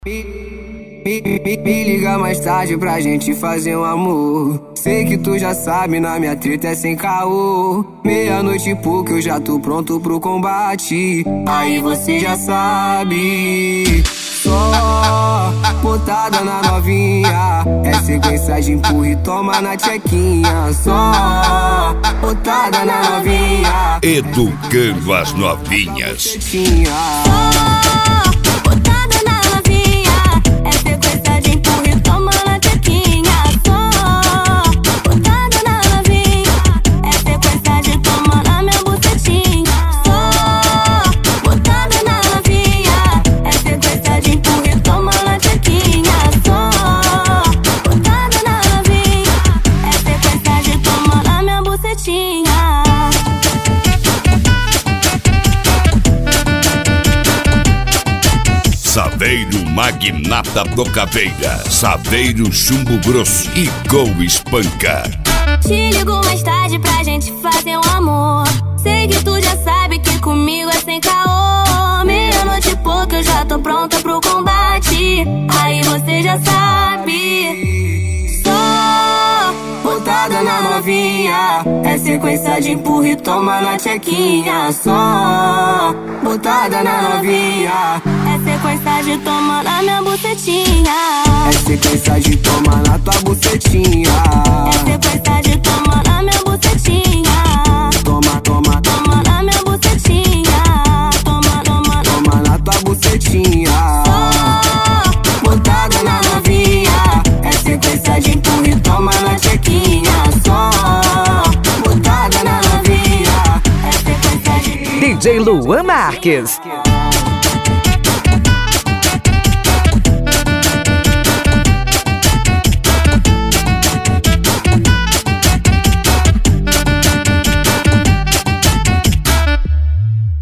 Me liga mais tarde pra gente fazer um amor. Sei que tu já sabe, na minha treta é sem caô. Meia-noite e pouco eu já tô pronto pro combate. Aí você já sabe. Só botada na novinha, é sequência de empurra e toma na tchequinha. Só botada na novinha, educando as novinhas. Saveiro Magnata do Caveira, Saveiro Chumbo Grosso e Gol Espanca. Te ligo mais tarde pra gente fazer um amor. Sei que tu já sabe que comigo é sem caô. Meia-noite e pouco eu já tô pronta pro combate. Aí você já sabe. Só botada na novinha, é sequência de empurra e toma na tchequinha. Só botada na novinha, é sequência de toma na minha bucetinha. É sequência de toma na tua bucetinha. É sequência de toma na minha bucetinha. Toma, toma, toma na minha bucetinha. Toma, toma, toma na tua bucetinha. Só botada na novinha, é sequência de empurra e toma na tchequinha. Só botada na novinha, é sequência de DJ Luan Marques.